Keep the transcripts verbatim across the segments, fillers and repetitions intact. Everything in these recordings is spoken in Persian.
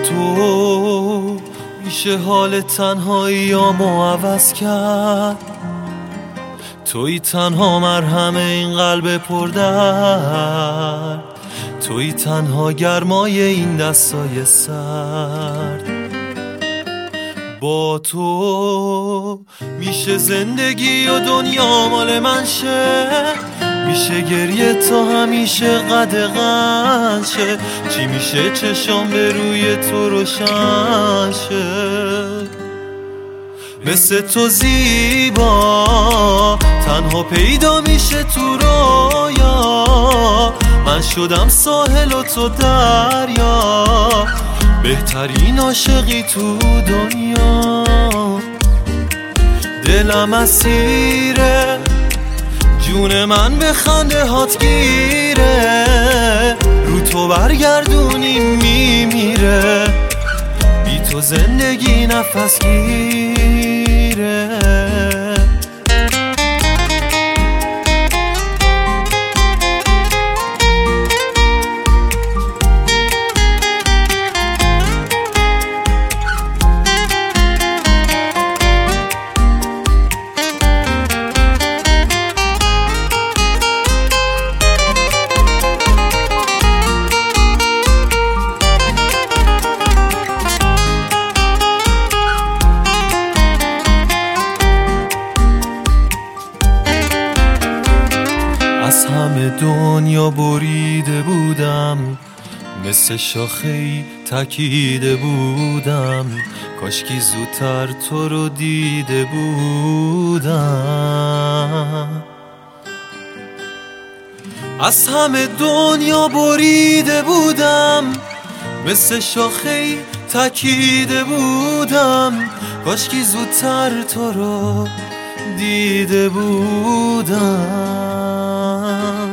تو میشه حال تنهاییامو عوض کرد. توی تنها مرهم این قلب پردرد، توی تنها گرمای این دستای سرد. با تو میشه زندگی و دنیا مال من شه، میشه گریه تا همیشه قدغن شه. چی میشه چشام به روی تو روشن شه. مثل تو زیبا تنها پیدا میشه تو رویا. من شدم ساحل و تو دریا، بهترین عاشقی تو دنیا. دلم اسیره، جون من به خنده هات گیره. رو تو برگردونی میمیره، بی تو زندگی نفس گیره. از همه دنیا بریده بودم، مثل شاخه‌ای تکیده بودم. کاشکی زودتر تو رو دیده بودم. از همه دنیا بریده بودم، مثل شاخه‌ای تکیده بودم. کاشکی زودتر تو رو دیده بودم.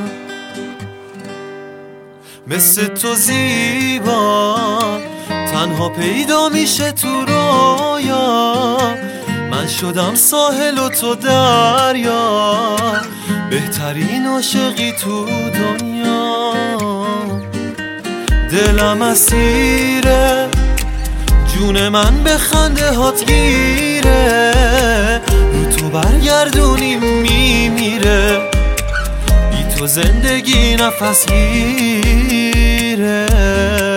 مثل تو زیبا تنها پیدا میشه تو رویا. من شدم ساحل و تو دریا، بهترین عاشقی تو دنیا. دلم اسیره، جون من به خنده هات گیره. رو تو برگردونی میمیره، بی تو زندگی نفس گیره.